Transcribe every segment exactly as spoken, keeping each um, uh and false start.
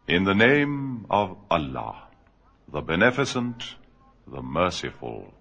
In the name of Allah, the Beneficent, the Merciful.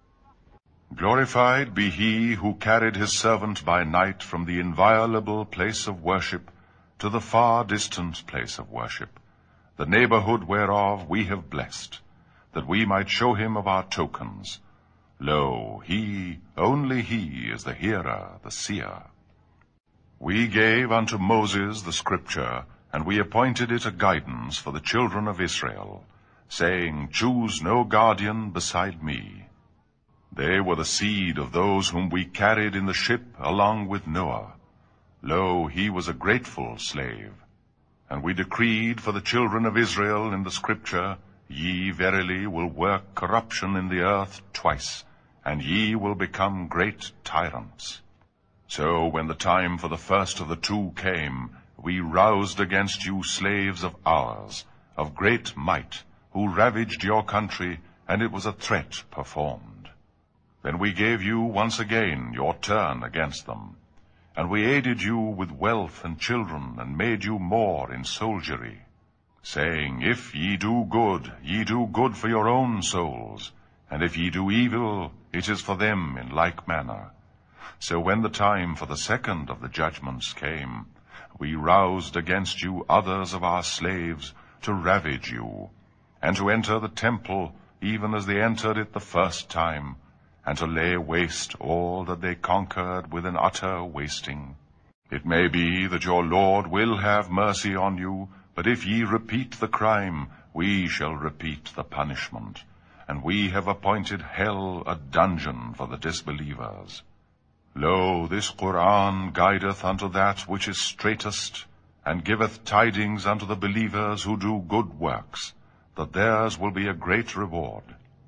Glorified be he who carried his servant by night from the inviolable place of worship to the far distant place of worship, the neighborhood whereof we have blessed, that we might show him of our tokens. Lo, he, only he, is the hearer, the seer. We gave unto Moses the scripture, and we appointed it a guidance for the children of Israel, saying, Choose no guardian beside me. They were the seed of those whom we carried in the ship along with Noah. Lo, he was a grateful slave. And we decreed for the children of Israel in the scripture, Ye verily will work corruption in the earth twice, and ye will become great tyrants. So when the time for the first of the two came, we roused against you slaves of ours, of great might, who ravaged your country, and it was a threat performed. Then we gave you once again your turn against them, and we aided you with wealth and children, and made you more in soldiery, saying, If ye do good, ye do good for your own souls, and if ye do evil, it is for them in like manner. So when the time for the second of the judgments came, we roused against you others of our slaves to ravage you, and to enter the temple even as they entered it the first time, and to lay waste all that they conquered with an utter wasting. It may be that your Lord will have mercy on you, but if ye repeat the crime, we shall repeat the punishment, and we have appointed hell a dungeon for the disbelievers. Lo, this Qur'an guideth unto that which is straightest, and giveth tidings unto the believers who do good works, that theirs will be a great reward.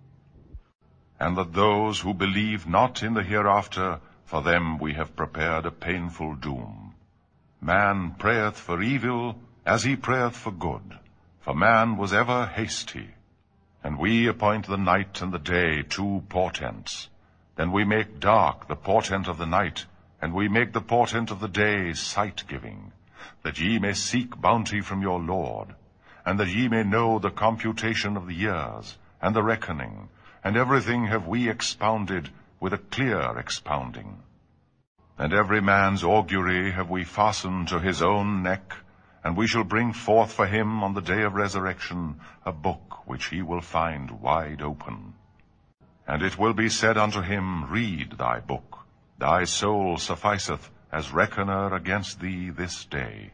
And that those who believe not in the hereafter, for them we have prepared a painful doom. Man prayeth for evil as he prayeth for good, for man was ever hasty. And we appoint the night and the day two portents. Then we make dark the portent of the night, and we make the portent of the day sight-giving, that ye may seek bounty from your Lord, and that ye may know the computation of the years, and the reckoning, and everything have we expounded with a clear expounding. And every man's augury have we fastened to his own neck, and we shall bring forth for him on the day of resurrection a book which he will find wide open. And it will be said unto him, Read thy book, thy soul sufficeth as reckoner against thee this day.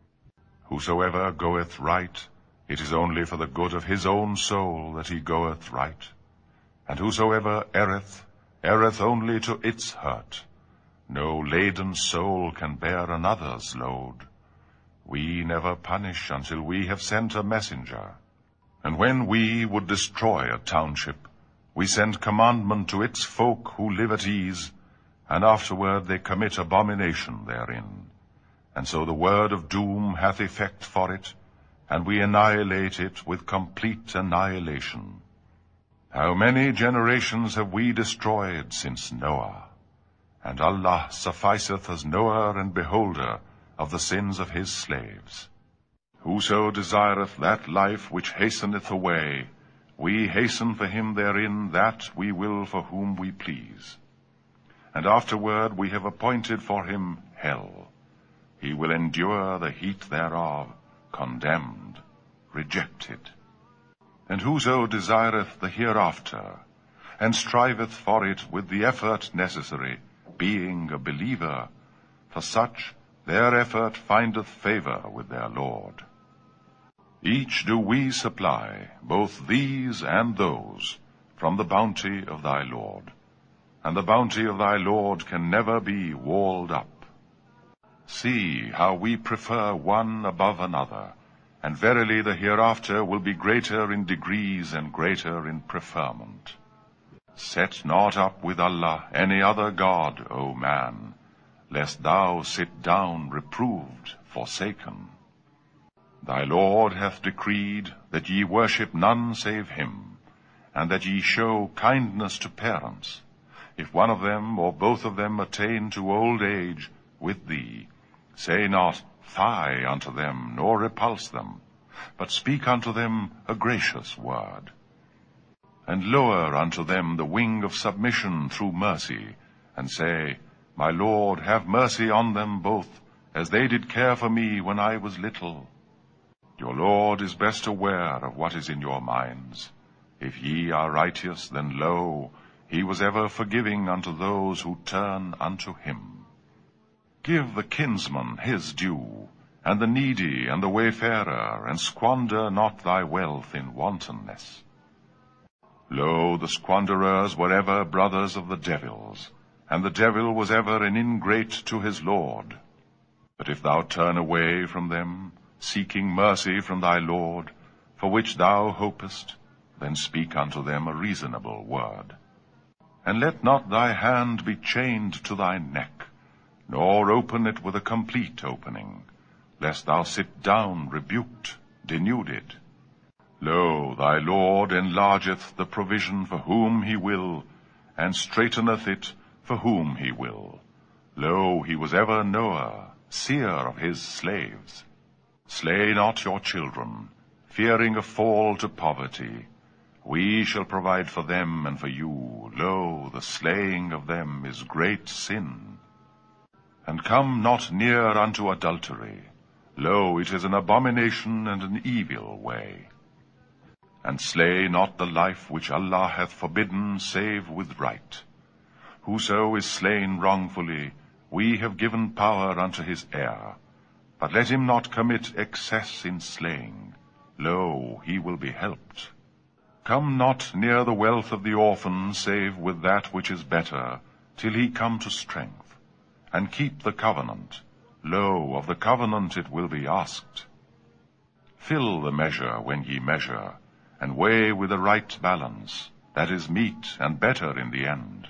Whosoever goeth right, it is only for the good of his own soul that he goeth right. And whosoever erreth, erreth only to its hurt. No laden soul can bear another's load. We never punish until we have sent a messenger. And when we would destroy a township, we send commandment to its folk who live at ease, and afterward they commit abomination therein. And so the word of doom hath effect for it, and we annihilate it with complete annihilation. How many generations have we destroyed since Noah? And Allah sufficeth as knower and beholder of the sins of his slaves. Whoso desireth that life which hasteneth away, we hasten for him therein that we will for whom we please. And afterward we have appointed for him hell. He will endure the heat thereof, condemned, rejected. And whoso desireth the hereafter, and striveth for it with the effort necessary, being a believer, for such their effort findeth favor with their Lord. Each do we supply, both these and those, from the bounty of thy Lord. And the bounty of thy Lord can never be walled up. See how we prefer one above another, and verily the hereafter will be greater in degrees and greater in preferment. Set not up with Allah any other God, O man, lest thou sit down reproved, forsaken. Thy Lord hath decreed that ye worship none save him, and that ye show kindness to parents, if one of them or both of them attain to old age with thee. Say not, Fie unto them, nor repulse them, but speak unto them a gracious word. And lower unto them the wing of submission through mercy, and say, My Lord, have mercy on them both, as they did care for me when I was little. Your Lord is best aware of what is in your minds. If ye are righteous, then lo, he was ever forgiving unto those who turn unto him. Give the kinsman his due, and the needy and the wayfarer, and squander not thy wealth in wantonness. Lo, the squanderers were ever brothers of the devils, and the devil was ever an ingrate to his Lord. But if thou turn away from them, seeking mercy from thy Lord, for which thou hopest, then speak unto them a reasonable word. And let not thy hand be chained to thy neck, nor open it with a complete opening, lest thou sit down rebuked, denuded. Lo, thy Lord enlargeth the provision for whom he will, and straiteneth it for whom he will. Lo, he was ever knower, seer of his slaves. Slay not your children, fearing a fall to poverty. We shall provide for them and for you. Lo, the slaying of them is great sin. And come not near unto adultery. Lo, it is an abomination and an evil way. And slay not the life which Allah hath forbidden, save with right. Whoso is slain wrongfully, we have given power unto his heir. But let him not commit excess in slaying. Lo, he will be helped. Come not near the wealth of the orphan, save with that which is better, till he come to strength. And keep the covenant. Lo, of the covenant it will be asked. Fill the measure when ye measure, and weigh with the right balance, that is meet and better in the end.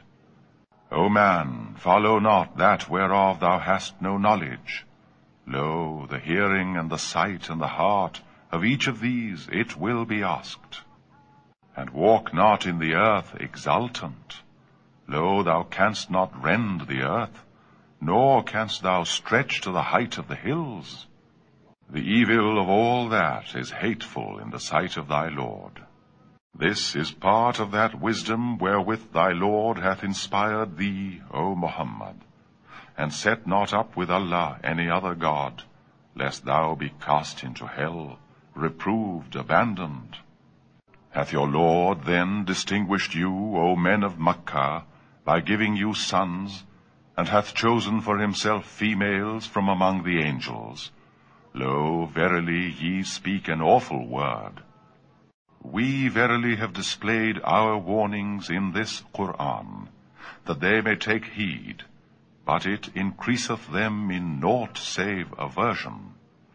O man, follow not that whereof thou hast no knowledge. Lo, the hearing and the sight and the heart, of each of these it will be asked. And walk not in the earth exultant. Lo, thou canst not rend the earth, nor canst thou stretch to the height of the hills. The evil of all that is hateful in the sight of thy Lord. This is part of that wisdom wherewith thy Lord hath inspired thee, O Muhammad. And set not up with Allah any other god, lest thou be cast into hell, reproved, abandoned. Hath your Lord then distinguished you, O men of Makkah, by giving you sons, and hath chosen for himself females from among the angels? Lo, verily ye speak an awful word. We verily have displayed our warnings in this Qur'an, that they may take heed, but it increaseth them in naught save aversion.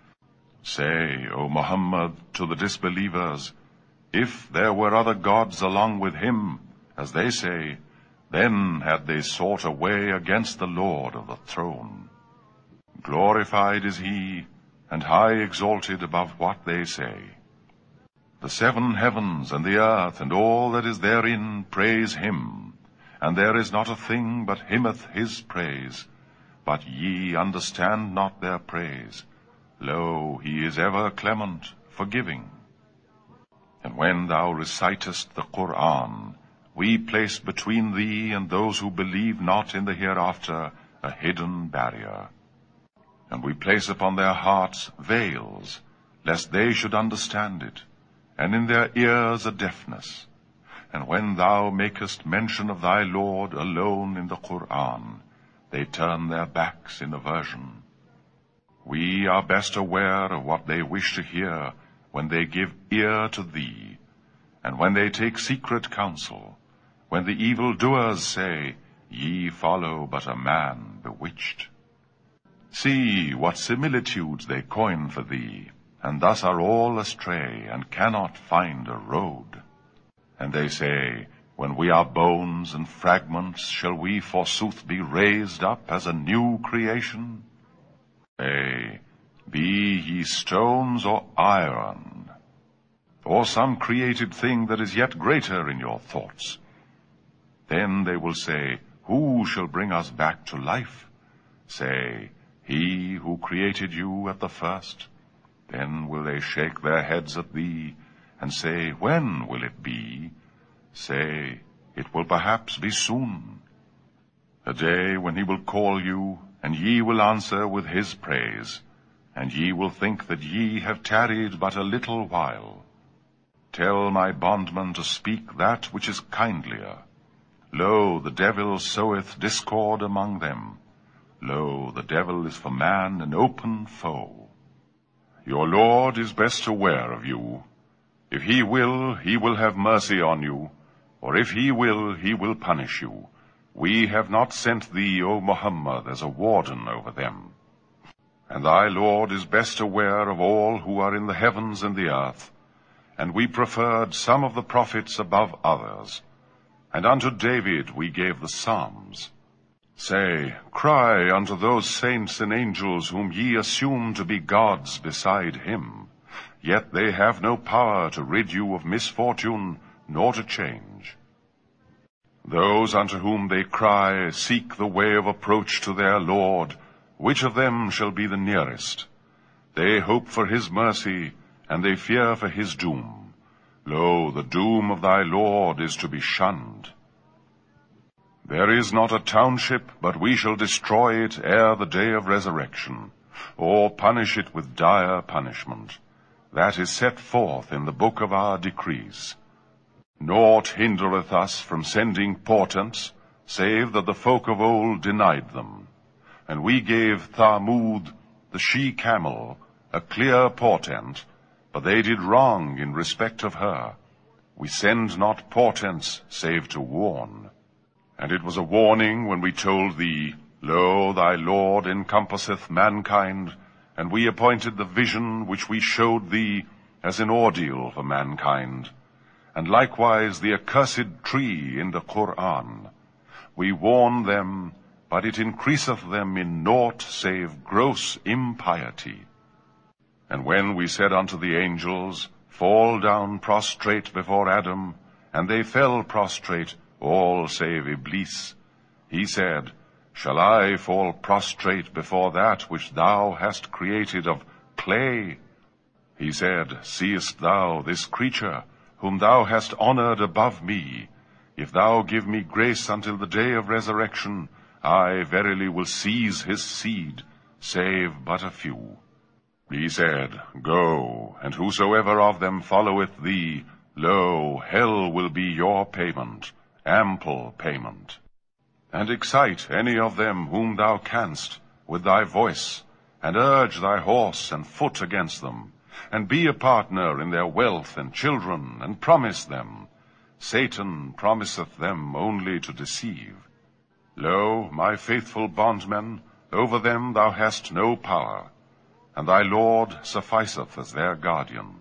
Say, O Muhammad, to the disbelievers, if there were other gods along with him, as they say, then had they sought a way against the Lord of the throne. Glorified is he, and high exalted above what they say. The seven heavens and the earth and all that is therein praise him, and there is not a thing but hymneth his praise. But ye understand not their praise. Lo, he is ever clement, forgiving. And when thou recitest the Qur'an, we place between thee and those who believe not in the hereafter a hidden barrier. And we place upon their hearts veils, lest they should understand it, and in their ears a deafness. And when thou makest mention of thy Lord alone in the Qur'an, they turn their backs in aversion. We are best aware of what they wish to hear when they give ear to thee, and when they take secret counsel, when the evildoers say, Ye follow but a man bewitched. See what similitudes they coin for thee, and thus are all astray, and cannot find a road. And they say, When we are bones and fragments, shall we forsooth be raised up as a new creation? Say, be ye stones or iron, or some created thing that is yet greater in your thoughts. Then they will say, Who shall bring us back to life? Say, He who created you at the first. Then will they shake their heads at thee, and say, When will it be? Say, It will perhaps be soon. A day when he will call you, and ye will answer with his praise, and ye will think that ye have tarried but a little while. Tell my bondman to speak that which is kindlier. Lo, the devil soweth discord among them. Lo, the devil is for man an open foe. Your Lord is best aware of you. If he will, he will have mercy on you, or if he will, he will punish you. We have not sent thee, O Muhammad, as a warden over them. And thy Lord is best aware of all who are in the heavens and the earth. And we preferred some of the prophets above others. And unto David we gave the Psalms. Say, cry unto those saints and angels whom ye assume to be gods beside him. Yet they have no power to rid you of misfortune, nor to change. Those unto whom they cry seek the way of approach to their Lord. Which of them shall be the nearest? They hope for his mercy, and they fear for his doom. Lo, the doom of thy Lord is to be shunned. There is not a township, but we shall destroy it ere the day of resurrection, or punish it with dire punishment. That is set forth in the book of our decrees. Naught hindereth us from sending portents, save that the folk of old denied them. And we gave Thamud, the she-camel, a clear portent, but they did wrong in respect of her. We send not portents, save to warn. And it was a warning when we told thee, Lo, thy Lord encompasseth mankind, and we appointed the vision which we showed thee as an ordeal for mankind, and likewise the accursed tree in the Qur'an. We warn them, but it increaseth them in naught save gross impiety. And when we said unto the angels, Fall down prostrate before Adam, and they fell prostrate, all save Iblis, he said, Shall I fall prostrate before that which thou hast created of clay? He said, Seest thou this creature, whom thou hast honored above me? If thou give me grace until the day of resurrection, I verily will seize his seed, save but a few. He said, Go, and whosoever of them followeth thee, lo, hell will be your payment, ample payment. And excite any of them whom thou canst with thy voice, and urge thy horse and foot against them, and be a partner in their wealth and children, and promise them. Satan promiseth them only to deceive. Lo, my faithful bondmen, over them thou hast no power, and thy Lord sufficeth as their guardian.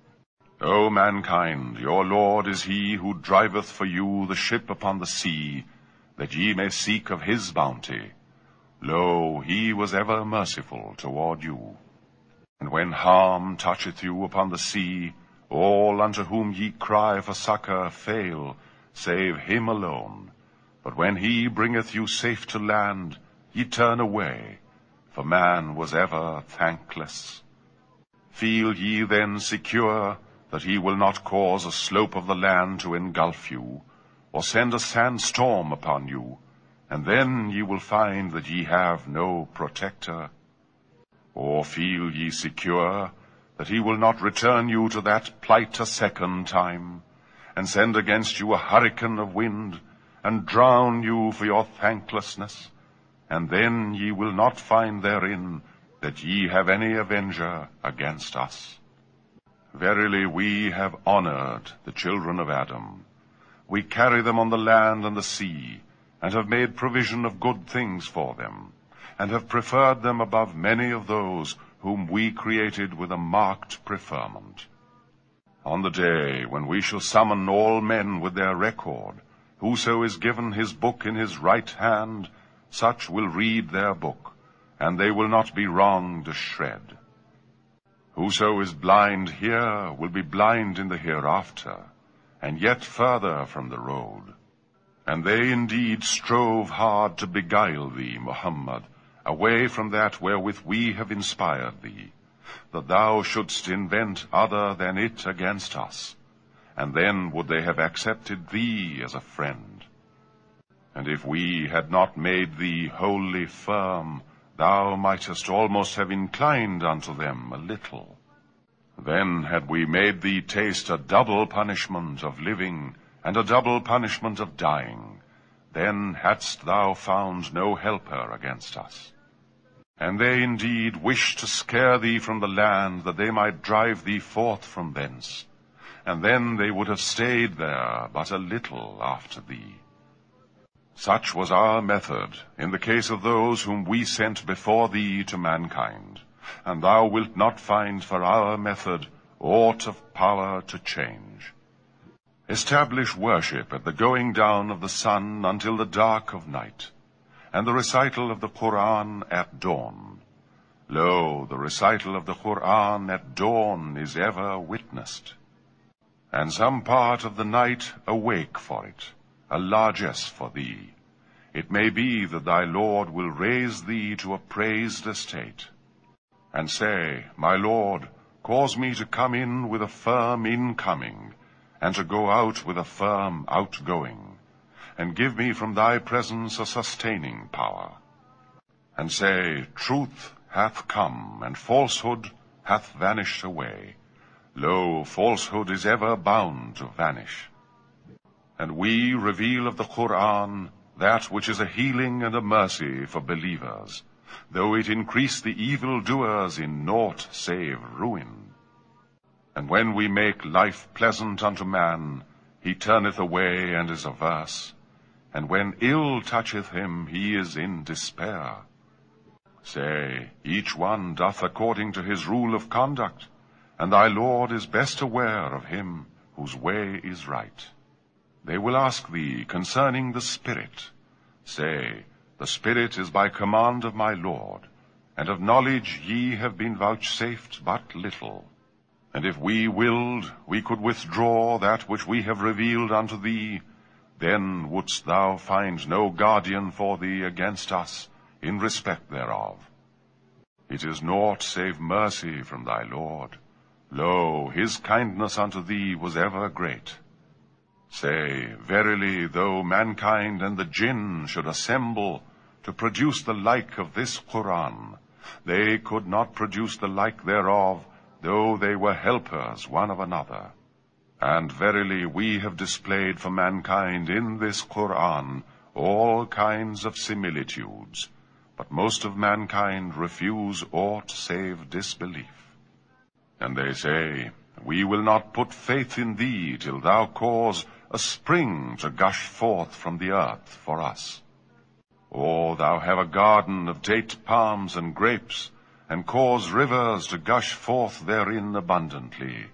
O mankind, your Lord is he who driveth for you the ship upon the sea, that ye may seek of his bounty. Lo, he was ever merciful toward you. And when harm toucheth you upon the sea, all unto whom ye cry for succor fail, save him alone. But when he bringeth you safe to land, ye turn away, for man was ever thankless. Feel ye then secure that he will not cause a slope of the land to engulf you, or send a sandstorm upon you, and then ye will find that ye have no protector? Or feel ye secure that he will not return you to that plight a second time, and send against you a hurricane of wind, and drown you for your thanklessness, and then ye will not find therein that ye have any avenger against us? Verily we have honored the children of Adam. We carry them on the land and the sea, and have made provision of good things for them, and have preferred them above many of those whom we created with a marked preferment. On the day when we shall summon all men with their record, whoso is given his book in his right hand, such will read their book, and they will not be wronged a shred. Whoso is blind here will be blind in the hereafter, and yet further from the road. And they indeed strove hard to beguile thee, Muhammad, away from that wherewith we have inspired thee, that thou shouldst invent other than it against us, and then would they have accepted thee as a friend. And if we had not made thee wholly firm, thou mightest almost have inclined unto them a little. Then had we made thee taste a double punishment of living, and a double punishment of dying, then hadst thou found no helper against us. And they indeed wished to scare thee from the land, that they might drive thee forth from thence, and then they would have stayed there but a little after thee. Such was our method in the case of those whom we sent before thee to mankind, and thou wilt not find for our method aught of power to change. Establish worship at the going down of the sun until the dark of night, and the recital of the Qur'an at dawn. Lo, the recital of the Qur'an at dawn is ever witnessed. And some part of the night awake for it, a largesse for thee. It may be that thy Lord will raise thee to a praised estate. And say, My Lord, cause me to come in with a firm incoming, and to go out with a firm outgoing, and give me from thy presence a sustaining power. And say, Truth hath come, and falsehood hath vanished away. Lo, falsehood is ever bound to vanish. And we reveal of the Qur'an that which is a healing and a mercy for believers, though it increase the evildoers in naught save ruin. And when we make life pleasant unto man, he turneth away and is averse, and when ill toucheth him, he is in despair. Say, each one doth according to his rule of conduct, and thy Lord is best aware of him whose way is right. They will ask thee concerning the Spirit. Say, the Spirit is by command of my Lord, and of knowledge ye have been vouchsafed but little. And if we willed, we could withdraw that which we have revealed unto thee, then wouldst thou find no guardian for thee against us in respect thereof. It is naught save mercy from thy Lord. Lo, his kindness unto thee was ever great. Say, verily, though mankind and the jinn should assemble to produce the like of this Qur'an, they could not produce the like thereof, though they were helpers one of another. And verily we have displayed for mankind in this Qur'an all kinds of similitudes, but most of mankind refuse aught save disbelief. And they say, We will not put faith in thee till thou cause a spring to gush forth from the earth for us. Or thou have a garden of date palms and grapes, and cause rivers to gush forth therein abundantly.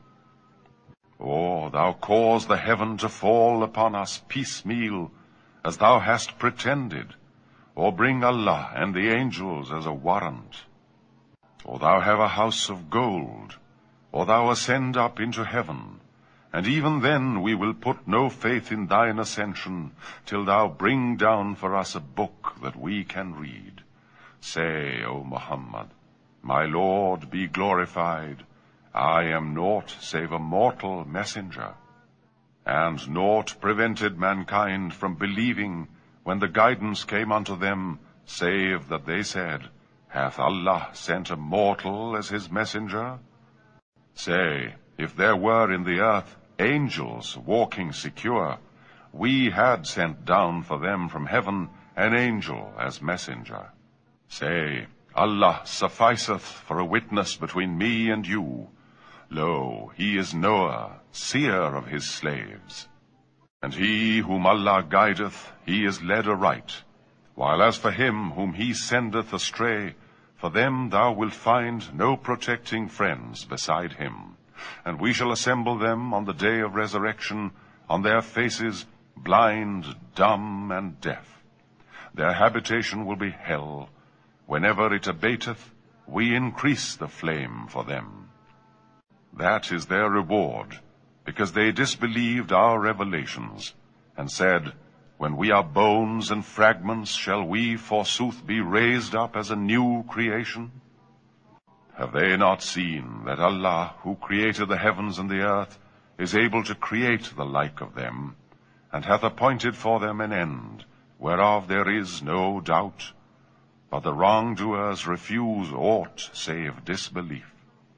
Or thou cause the heaven to fall upon us piecemeal, as thou hast pretended, or bring Allah and the angels as a warrant. Or thou have a house of gold, or thou ascend up into heaven, and even then we will put no faith in thine ascension, till thou bring down for us a book that we can read. Say, O Muhammad, My Lord be glorified, I am naught save a mortal messenger. And naught prevented mankind from believing when the guidance came unto them, save that they said, Hath Allah sent a mortal as his messenger? Say, if there were in the earth angels walking secure, we had sent down for them from heaven an angel as messenger. Say, Allah sufficeth for a witness between me and you. Lo, he is knower, seer of his slaves. And he whom Allah guideth, he is led aright, while as for him whom he sendeth astray, for them thou wilt find no protecting friends beside him. And we shall assemble them on the day of resurrection, on their faces blind, dumb, and deaf. Their habitation will be hell. Whenever it abateth, we increase the flame for them. That is their reward, because they disbelieved our revelations, and said, When we are bones and fragments, shall we forsooth be raised up as a new creation? Have they not seen that Allah, who created the heavens and the earth, is able to create the like of them, and hath appointed for them an end, whereof there is no doubt? But the wrongdoers refuse aught save disbelief.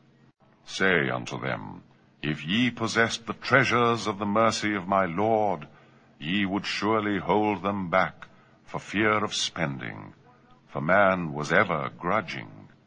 Say unto them, If ye possessed the treasures of the mercy of my Lord, ye would surely hold them back for fear of spending, for man was ever grudging.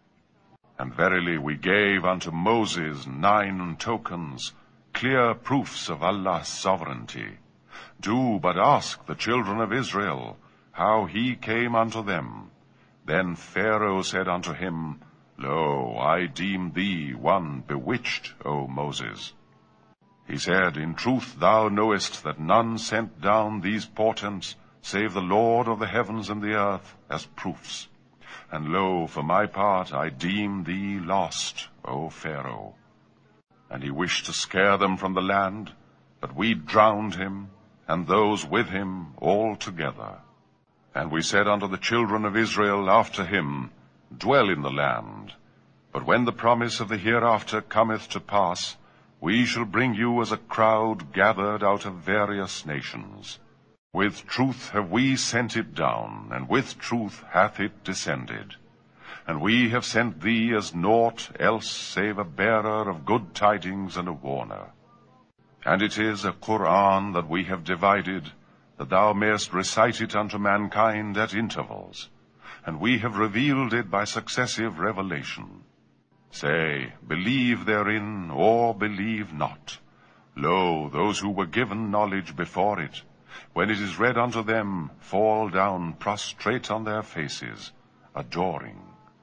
And verily we gave unto Moses nine tokens, clear proofs of Allah's sovereignty. Do but ask the children of Israel how he came unto them. Then Pharaoh said unto him, Lo, I deem thee one bewitched, O Moses. He said, In truth thou knowest that none sent down these portents, save the Lord of the heavens and the earth, as proofs. And lo, for my part, I deem thee lost, O Pharaoh. And he wished to scare them from the land, but we drowned him, and those with him all together. And we said unto the children of Israel after him, Dwell in the land. But when the promise of the hereafter cometh to pass, we shall bring you as a crowd gathered out of various nations. With truth have we sent it down, and with truth hath it descended. And we have sent thee as naught else save a bearer of good tidings and a warner. And it is a Qur'an that we have divided, that thou mayest recite it unto mankind at intervals. And we have revealed it by successive revelation. Say, believe therein, or believe not. Lo, those who were given knowledge before it, when it is read unto them, fall down prostrate on their faces, adoring,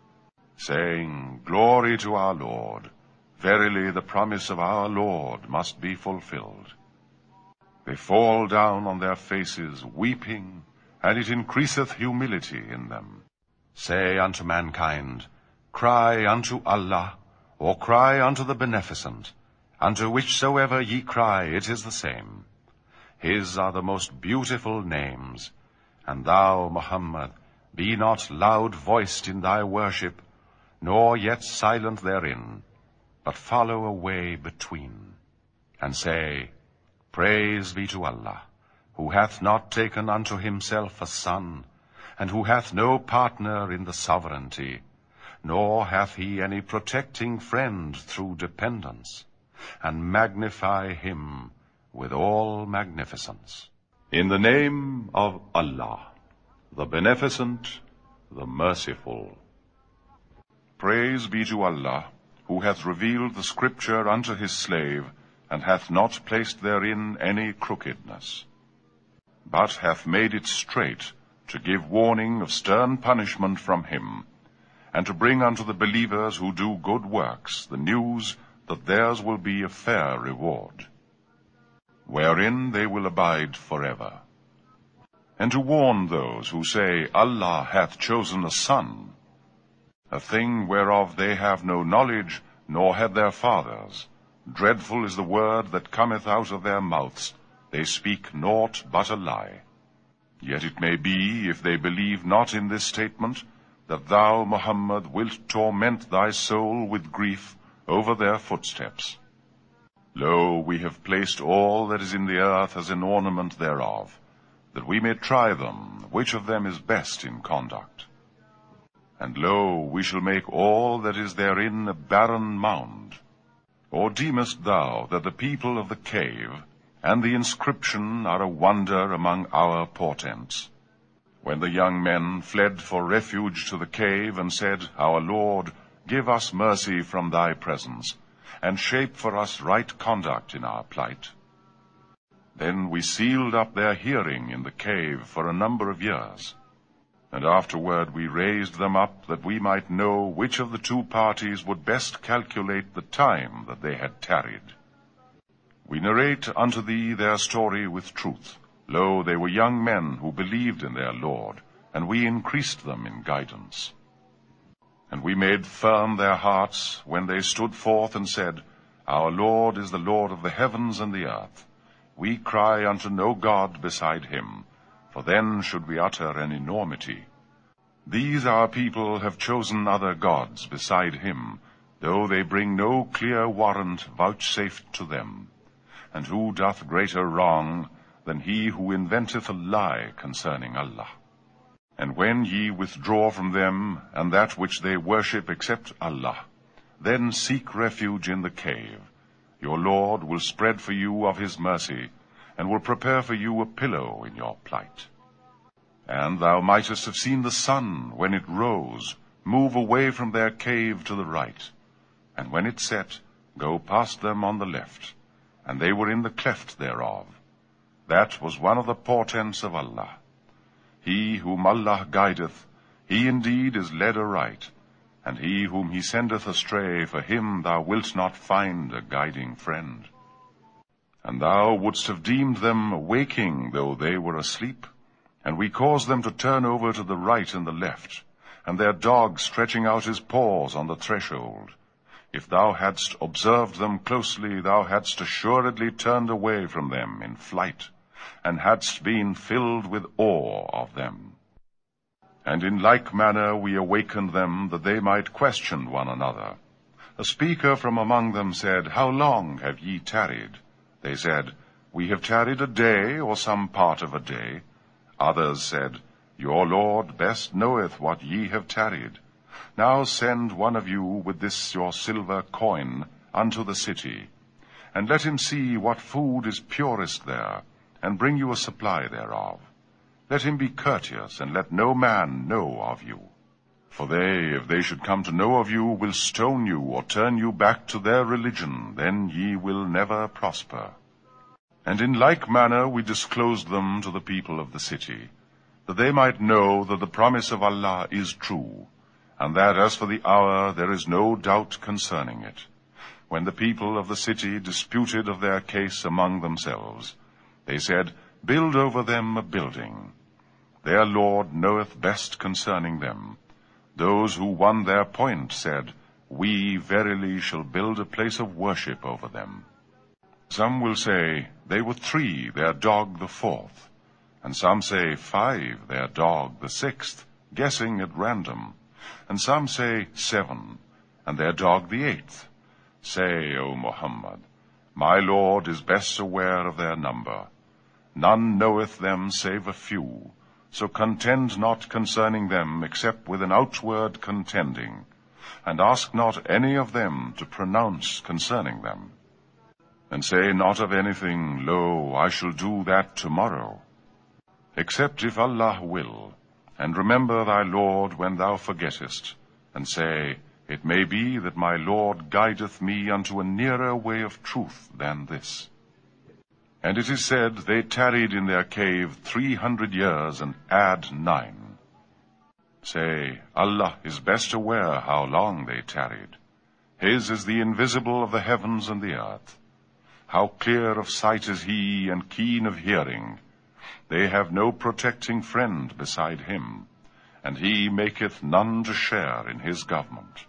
saying, Glory to our Lord. Verily the promise of our Lord must be fulfilled. They fall down on their faces, weeping, and it increaseth humility in them. Say unto mankind, Cry unto Allah, or cry unto the Beneficent. Unto whichsoever ye cry, it is the same. His are the most beautiful names. And thou, Muhammad, be not loud-voiced in thy worship, nor yet silent therein, but follow a way between. And say, Praise be to Allah, who hath not taken unto himself a son, and who hath no partner in the sovereignty, nor hath he any protecting friend through dependence, and magnify him with all magnificence. In the name of Allah, the Beneficent, the Merciful. Praise be to Allah, who hath revealed the Scripture unto his slave, and hath not placed therein any crookedness, but hath made it straight, to give warning of stern punishment from him, and to bring unto the believers who do good works the news that theirs will be a fair reward, wherein they will abide forever. And to warn those who say, Allah hath chosen a son, a thing whereof they have no knowledge, nor had their fathers. Dreadful is the word that cometh out of their mouths. They speak naught but a lie. Yet it may be, if they believe not in this statement, that thou, Muhammad, wilt torment thy soul with grief over their footsteps. Lo, we have placed all that is in the earth as an ornament thereof, that we may try them, which of them is best in conduct. And lo, we shall make all that is therein a barren mound. Or deemest thou that the people of the cave and the inscription are a wonder among our portents? When the young men fled for refuge to the cave and said, Our Lord, give us mercy from thy presence, and shape for us right conduct in our plight. Then we sealed up their hearing in the cave for a number of years, and afterward we raised them up that we might know which of the two parties would best calculate the time that they had tarried. We narrate unto thee their story with truth. Lo, they were young men who believed in their Lord, and we increased them in guidance. And we made firm their hearts when they stood forth and said, Our Lord is the Lord of the heavens and the earth. We cry unto no God beside him, for then should we utter an enormity. These our people have chosen other gods beside him, though they bring no clear warrant vouchsafed to them. And who doth greater wrong than he who inventeth a lie concerning Allah? And when ye withdraw from them, and that which they worship except Allah, then seek refuge in the cave. Your Lord will spread for you of his mercy, and will prepare for you a pillow in your plight. And thou mightest have seen the sun, when it rose, move away from their cave to the right, and when it set, go past them on the left, and they were in the cleft thereof. That was one of the portents of Allah. He whom Allah guideth, he indeed is led aright, and he whom he sendeth astray, for him thou wilt not find a guiding friend. And thou wouldst have deemed them waking, though they were asleep, and we caused them to turn over to the right and the left, and their dog stretching out his paws on the threshold. If thou hadst observed them closely, thou hadst assuredly turned away from them in flight, and hadst been filled with awe of them. And in like manner we awakened them, that they might question one another. A speaker from among them said, How long have ye tarried? They said, We have tarried a day, or some part of a day. Others said, Your Lord best knoweth what ye have tarried. Now send one of you with this your silver coin unto the city, and let him see what food is purest there, and bring you a supply thereof. Let him be courteous, and let no man know of you. For they, if they should come to know of you, will stone you, or turn you back to their religion, then ye will never prosper. And in like manner we disclosed them to the people of the city, that they might know that the promise of Allah is true, and that as for the hour there is no doubt concerning it. When the people of the city disputed of their case among themselves, they said, Build over them a building. Their Lord knoweth best concerning them. Those who won their point said, We verily shall build a place of worship over them. Some will say, They were three, their dog the fourth. And some say, Five, their dog the sixth, guessing at random. And some say, Seven, and their dog the eighth. Say, O Muhammad, My Lord is best aware of their number. None knoweth them save a few. So contend not concerning them, except with an outward contending, and ask not any of them to pronounce concerning them. And say not of anything, Lo, I shall do that tomorrow, except if Allah will, and remember thy Lord when thou forgettest, and say, It may be that my Lord guideth me unto a nearer way of truth than this. And it is said, They tarried in their cave three hundred years, and add nine. Say, Allah is best aware how long they tarried. His is the invisible of the heavens and the earth. How clear of sight is he, and keen of hearing. They have no protecting friend beside him, and he maketh none to share in his government.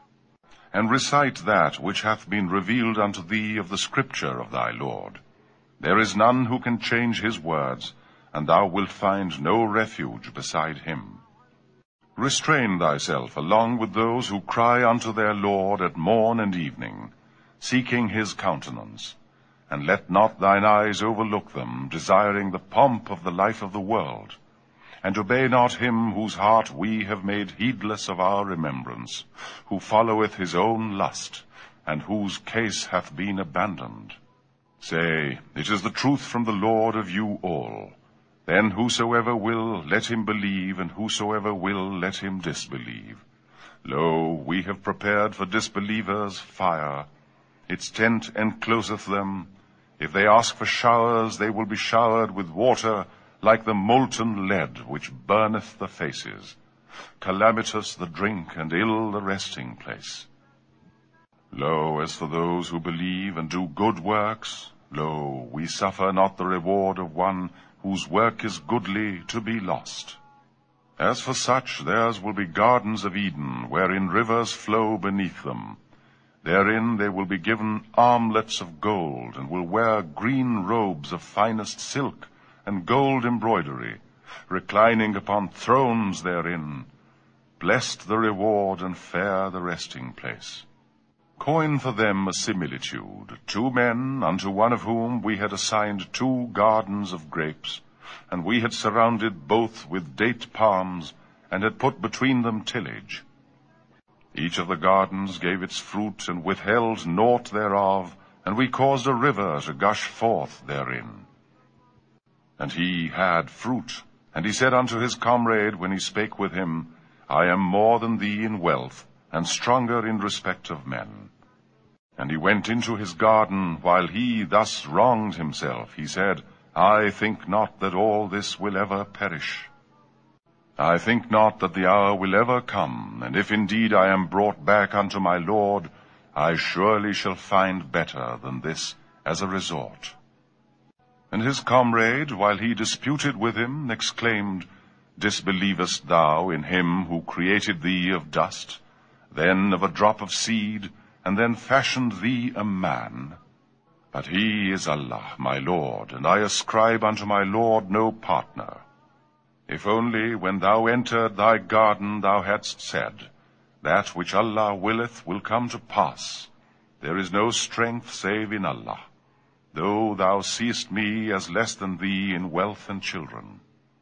And recite that which hath been revealed unto thee of the scripture of thy Lord. There is none who can change his words, and thou wilt find no refuge beside him. Restrain thyself along with those who cry unto their Lord at morn and evening, seeking his countenance, and let not thine eyes overlook them, desiring the pomp of the life of the world, and obey not him whose heart we have made heedless of our remembrance, who followeth his own lust, and whose case hath been abandoned. Say, It is the truth from the Lord of you all. Then whosoever will, let him believe, and whosoever will, let him disbelieve. Lo, we have prepared for disbelievers fire. Its tent encloseth them. If they ask for showers, they will be showered with water, like the molten lead which burneth the faces. Calamitous the drink, and ill the resting place. Lo, as for those who believe and do good works, lo, we suffer not the reward of one whose work is goodly to be lost. As for such, theirs will be gardens of Eden, wherein rivers flow beneath them. Therein they will be given armlets of gold, and will wear green robes of finest silk and gold embroidery, reclining upon thrones therein. Blessed the reward, and fair the resting place. Coin for them a similitude, two men, unto one of whom we had assigned two gardens of grapes, and we had surrounded both with date palms, and had put between them tillage. Each of the gardens gave its fruit, and withheld naught thereof, and we caused a river to gush forth therein. And he had fruit, and he said unto his comrade when he spake with him, I am more than thee in wealth, and stronger in respect of men. And he went into his garden, while he thus wronged himself. He said, I think not that all this will ever perish. I think not that the hour will ever come, and if indeed I am brought back unto my Lord, I surely shall find better than this as a resort. And his comrade, while he disputed with him, exclaimed, Disbelievest thou in him who created thee of dust, then of a drop of seed, and then fashioned thee a man? But he is Allah, my Lord, and I ascribe unto my Lord no partner. If only when thou entered thy garden thou hadst said, That which Allah willeth will come to pass. There is no strength save in Allah, though thou seest me as less than thee in wealth and children.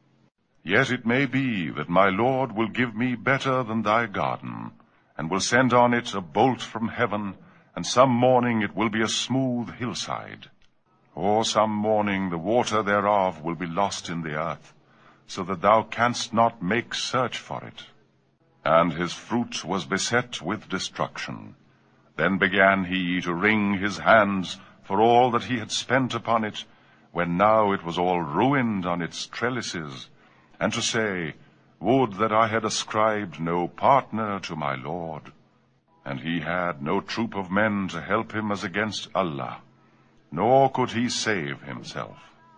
Yet it may be that my Lord will give me better than thy garden, and will send on it a bolt from heaven, and some morning it will be a smooth hillside. Or some morning the water thereof will be lost in the earth, so that thou canst not make search for it. And his fruit was beset with destruction. Then began he to wring his hands for all that he had spent upon it, when now it was all ruined on its trellises, and to say, Would that I had ascribed no partner to my Lord. And he had no troop of men to help him as against Allah, nor could he save himself.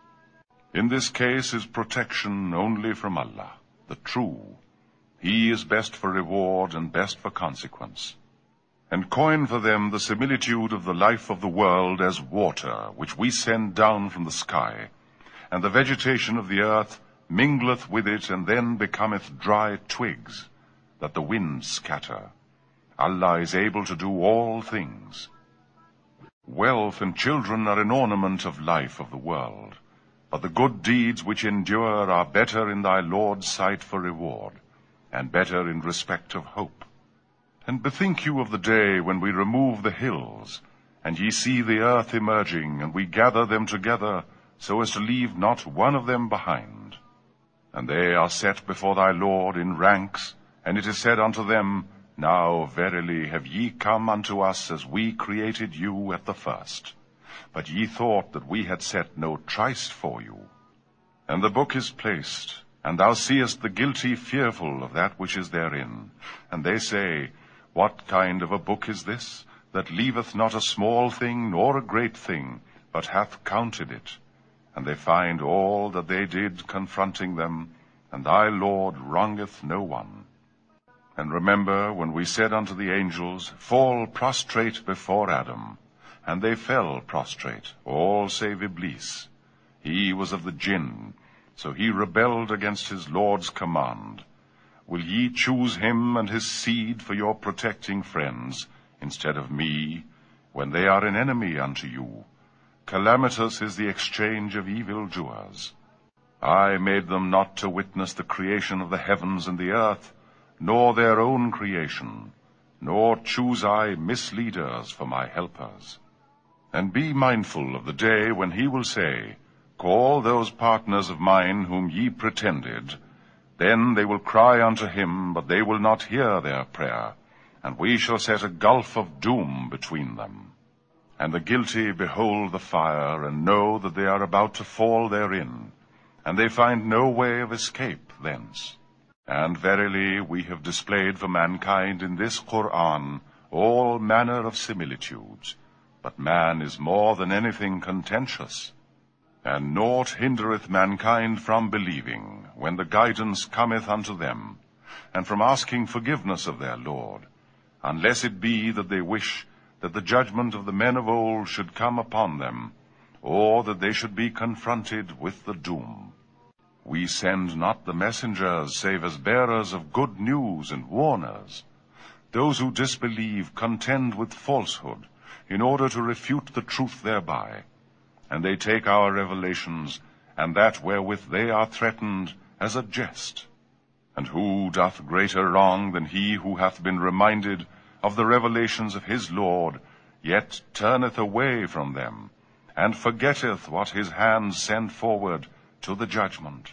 In this case is protection only from Allah, the true. He is best for reward and best for consequence. And coin for them the similitude of the life of the world as water, which we send down from the sky, and the vegetation of the earth mingleth with it, and then becometh dry twigs, that the winds scatter. Allah is able to do all things. Wealth and children are an ornament of life of the world, but the good deeds which endure are better in thy Lord's sight for reward, and better in respect of hope. And bethink you of the day when we remove the hills, and ye see the earth emerging, and we gather them together, so as to leave not one of them behind. And they are set before thy Lord in ranks, and it is said unto them, Now verily have ye come unto us as we created you at the first. But ye thought that we had set no tryst for you. And the book is placed, and thou seest the guilty fearful of that which is therein. And they say, What kind of a book is this, that leaveth not a small thing nor a great thing, but hath counted it? And they find all that they did confronting them, and thy Lord wrongeth no one. And remember when we said unto the angels, Fall prostrate before Adam. And they fell prostrate, all save Iblis. He was of the jinn, so he rebelled against his Lord's command. Will ye choose him and his seed for your protecting friends, instead of me, when they are an enemy unto you? Calamitous is the exchange of evildoers. I made them not to witness the creation of the heavens and the earth, nor their own creation, nor choose I misleaders for my helpers. And be mindful of the day when he will say, Call those partners of mine whom ye pretended. Then they will cry unto him, but they will not hear their prayer, and we shall set a gulf of doom between them. And the guilty behold the fire, and know that they are about to fall therein, and they find no way of escape thence. And verily we have displayed for mankind in this Qur'an all manner of similitudes, but man is more than anything contentious. And naught hindereth mankind from believing, when the guidance cometh unto them, and from asking forgiveness of their Lord, unless it be that they wish that the judgment of the men of old should come upon them, or that they should be confronted with the doom. We send not the messengers save as bearers of good news and warners. Those who disbelieve contend with falsehood, in order to refute the truth thereby. And they take our revelations, and that wherewith they are threatened, as a jest. And who doth greater wrong than he who hath been reminded of the revelations of his Lord, yet turneth away from them, and forgetteth what his hands send forward to the judgment?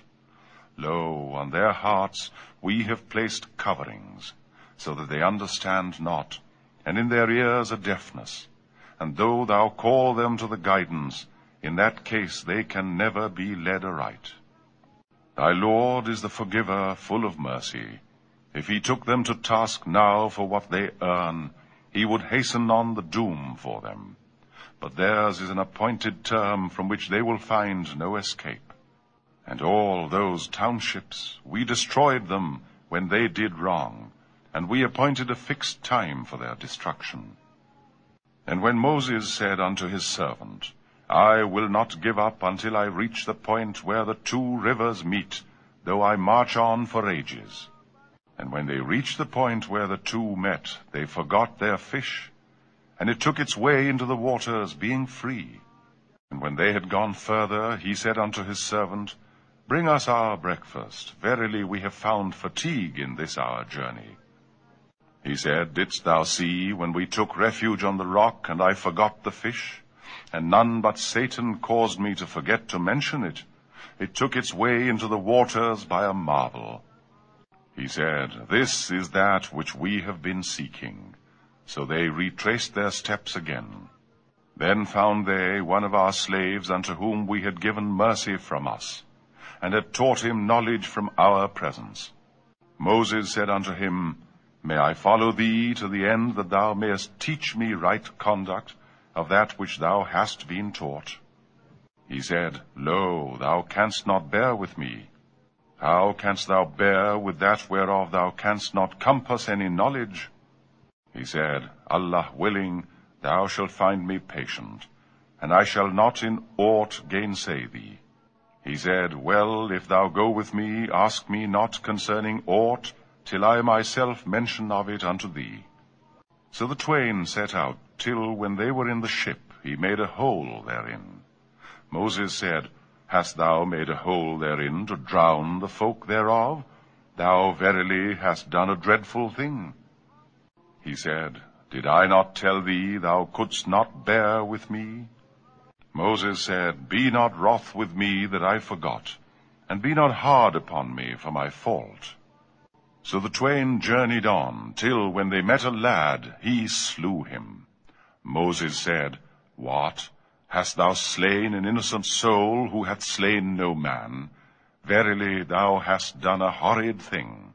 Lo, on their hearts we have placed coverings, so that they understand not, and in their ears a deafness. And though thou call them to the guidance, in that case they can never be led aright. Thy Lord is the forgiver, full of mercy. If he took them to task now for what they earn, he would hasten on the doom for them. But theirs is an appointed term from which they will find no escape. And all those townships, we destroyed them when they did wrong, and we appointed a fixed time for their destruction. And when Moses said unto his servant, I will not give up until I reach the point where the two rivers meet, though I march on for ages. And when they reached the point where the two met, they forgot their fish, and it took its way into the waters, being free. And when they had gone further, he said unto his servant, Bring us our breakfast. Verily we have found fatigue in this our journey. He said, Didst thou see when we took refuge on the rock, and I forgot the fish? And none but Satan caused me to forget to mention it. It took its way into the waters by a marvel. He said, This is that which we have been seeking. So they retraced their steps again. Then found they one of our slaves unto whom we had given mercy from us, and had taught him knowledge from our presence. Moses said unto him, May I follow thee to the end that thou mayest teach me right conduct of that which thou hast been taught? He said, Lo, thou canst not bear with me. How canst thou bear with that whereof thou canst not compass any knowledge? He said, Allah willing, thou shalt find me patient, and I shall not in aught gainsay thee. He said, Well, if thou go with me, ask me not concerning aught, till I myself mention of it unto thee. So the twain set out, till when they were in the ship, he made a hole therein. Moses said, Hast thou made a hole therein to drown the folk thereof? Thou verily hast done a dreadful thing. He said, Did I not tell thee thou couldst not bear with me? Moses said, Be not wroth with me that I forgot, and be not hard upon me for my fault. So the twain journeyed on, till when they met a lad, he slew him. Moses said, What? Hast thou slain an innocent soul who hath slain no man? Verily thou hast done a horrid thing.